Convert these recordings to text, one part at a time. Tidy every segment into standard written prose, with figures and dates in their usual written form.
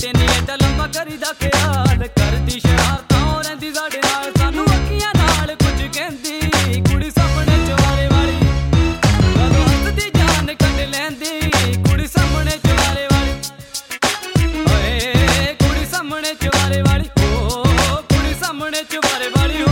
ਤੇ ਨੀ ਏਡਾ ਲੰਮਾ ਕਰੀਦਾ ਖਿਆਲ ਕਰਦੀ ਸ਼ਰਾਰਤਾਂ ਉਹ ਰਹਿੰਦੀ ਸਾਡੇ ਨਾਲ ਸਾਨੂੰ ਅੱਖੀਆਂ ਨਾਲ ਕੁਝ ਕਹਿੰਦੀ ਕੁੜੀ ਸਾਹਮਣੇ ਚਵਾਰੇ ਵਾਲੀ ਜਦੋਂ ਹੱਸਦੀ ਜਾਨ ਕੱਢ ਲੈਂਦੀ ਕੁੜੀ ਸਾਹਮਣੇ ਚਵਾਰੇ ਵਾਲੀ ਓਏ ਕੁੜੀ ਸਾਹਮਣੇ ਚਵਾਰੇ ਵਾਲੀ ਓ ਕੁੜੀ ਸਾਹਮਣੇ ਚਵਾਰੇ ਵਾਲੀ ਓ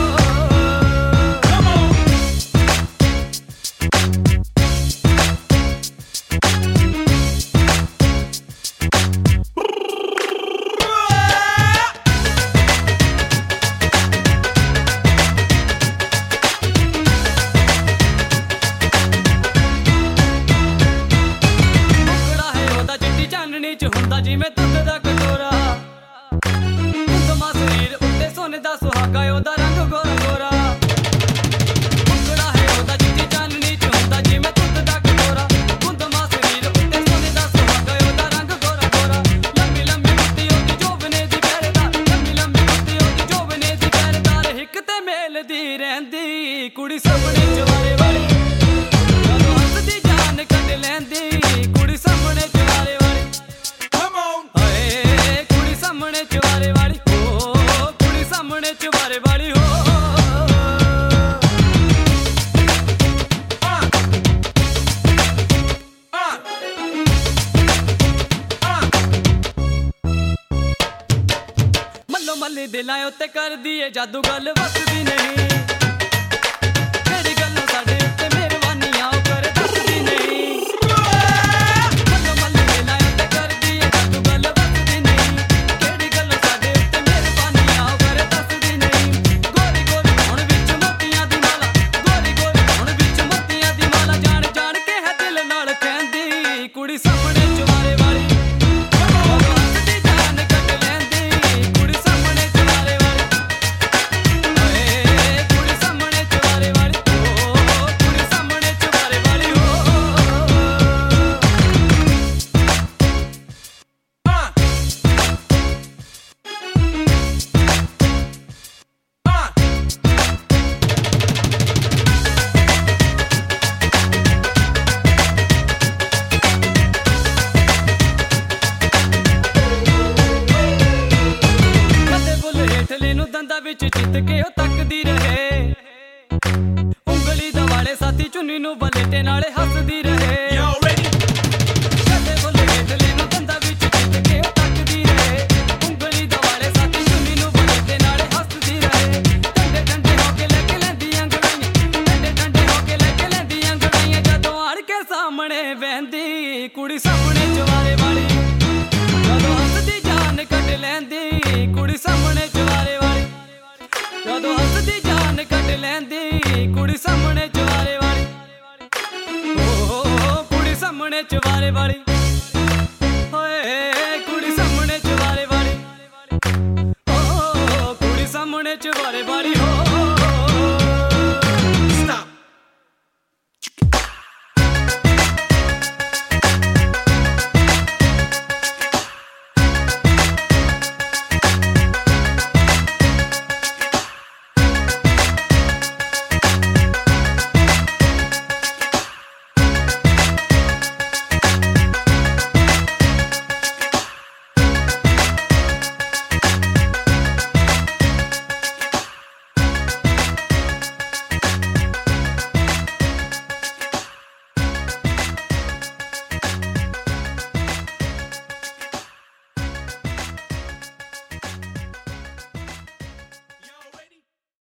ਹੁੰਦਾ ਜਿਵੇਂ ਦੁੱਧ ਦਾ ਕਟੋਰਾ ਧੁੰਦਮਾ ਸਰੀਰ ਉੱਤੇ ਸੋਨੇ ਦਾ ਸੁਹਾਗਾ ਉਹਦਾ ਰੰਗ ਗੋਰਾ ਗੋਰਾ ਮੁਕੜਾ ਹੈ ਉਹਦਾ ਚਿੱਟੀ ਚਾਨਣੀ ਚ ਹੁੰਦਾ ਜਿਵੇਂ ਦੁੱਧ ਦਾ ਕਟੋਰਾ ਧੁੰਦਮਾ ਸਰੀਰ ਉੱਤੇ ਸੋਨੇ ਦਾ ਸੁਹਾਗਾ ਉਹਦਾ ਰੰਗ ਗੋਰਾ ਗੋਰਾ ਲੰਮੀ ਲੰਮੀ ਕੁੱਤੀ ਉਹਦੀ ਜੋਬਨੇ ਦੀ ਪਹਿਰੇਦਾਰ ਲੰਮੀ ਲੰਮੀ ਕੁੱਤੀ ਉਹਦੀ ਜੋਬਨੇ ਦੀ ਪਹਿਰੇਦਾਰ ਹਿੱਕ ਤੇ ਮੇਲਦੀ ਰਹਿੰਦੀ ਕੁੜੀ ਸਾਹਮਣੇ ਚਵਾਰੇ ਵਾਲੀ ਜਦੋਂ ਹੱਸਦੀ ਜਾਨ ਕੱਢ ਲੈਂਦੀ ਕੁੜੀ ਸਾਹਮਣੇ ਚਵਾਰੇ ਵਾਲੀ ਸਾਹਮਣੇ ਚਵਾਰੇ ਵਾਲੀ ਹੋ ਕੁੜੀ ਸਾਹਮਣੇ ਚਵਾਰੇ ਵਾਲੀ ਹੋ ਮੱਲੋ ਮੱਲੀ ਦਿਲਾਂ ਉੱਤੇ ਕਰਦੀ ਏ ਜਾਦੂ ਗੱਲ ਵਸਦੀ ਨਹੀਂ ਤੇਰੀ ਗੱਲੋਂ ਸਾਡੇ ਉੱਤੇ ਮਿਹਰਬਾਨੀਆਂ ਉਹ ਕਰ ਦੱਸਦੀ ਨਹੀਂ ਕੁੜੀ ਸਾਹਮਣੇ ਚਵਾਰੇ ਵਾਲੀ ਜਦੋਂ ਹੱਸਦੀ ਜਾਨ ਕੱਢ ਲੈਂਦੀ ਕੁੜੀ ਸਾਹਮਣੇ ਚਵਾਰੇ ਵਾਲੀ ਓਏ ਕੁੜੀ ਸਾਹਮਣੇ ਚਵਾਰੇ ਵਾਲੀ ਓ ਕੁੜੀ ਸਾਹਮਣੇ ਚਵਾਰੇ ਵਾਲੀ ਓ ਦੰਦਾਂ ਵਿੱਚ ਚਿੱਤ ਕੇ ਉਹ ਤੱਕਦੀ ਰਹੇ ਉਂਗਲੀ ਦਵਾਲੇ ਸਾਥੀ ਚੁੰਨੀ ਨੂੰ ਬਲੇਟੇ ਨਾਲੇ ਹੱਸਦੀ ਰਹੇ ਕਦੇ ਬੋਲੇ ਹੇਠਲੇ ਨੂੰ ਦੰਦਾਂ ਵਿੱਚ ਚਿੱਤ ਕੇ ਉਹ ਤੱਕਦੀ ਰਹੇ ਉਂਗਲੀ ਦਵਾਲੇ ਸਾਥੀ ਚੁੰਨੀ ਨੂੰ ਬਲੇਟੇ ਨਾਲੇ ਹੱਸਦੀ ਰਹੇ ਠੰਡੇ ਠੰਡੇ ਹੋ ਕੇ ਲੈ ਕੇ ਲੈਂਦੀਆਂ ਅੰਗੜਾਈਆਂ ਠੰਡੇ ਠੰਡੇ ਹੋ ਕੇ ਲੈ ਕੇ ਲੈਂਦੀਆਂ ਅੰਗੜਾਈਆਂ ਜਦੋਂ ਆੜ ਕੇ ਸਾਹਮਣੇ ਬਹਿੰਦੀ ਕੁੜੀ ਸਾਹਮਣੇ ਚਵਾਰੇ ਵਾਲੀ ਜਦੋਂ ਹੱਸਦੀ ਜਾਨ ਕੱਢ ਲੈਂਦੀ ਕੁੜੀ ਸਾਹਮਣੇ ਚਵਾਰੇ ਵਾਲੀ ਜਦੋਂ ਹੱਸਦੀ ਜਾਨ ਕੱਢ ਲੈਂਦੀ ਕੁੜੀ ਸਾਹਮਣੇ ਚਵਾਰੇ ਵਾਲੀ ਓ ਕੁੜੀ ਸਾਹਮਣੇ ਚਵਾਰੇ ਵਾਲੀ ਓਏ ਕੁੜੀ ਸਾਹਮਣੇ ਚਵਾਰੇ ਵਾਲੀ ਓ ਕੁੜੀ ਸਾਹਮਣੇ ਚਵਾਰੇ ਵਾਲੀ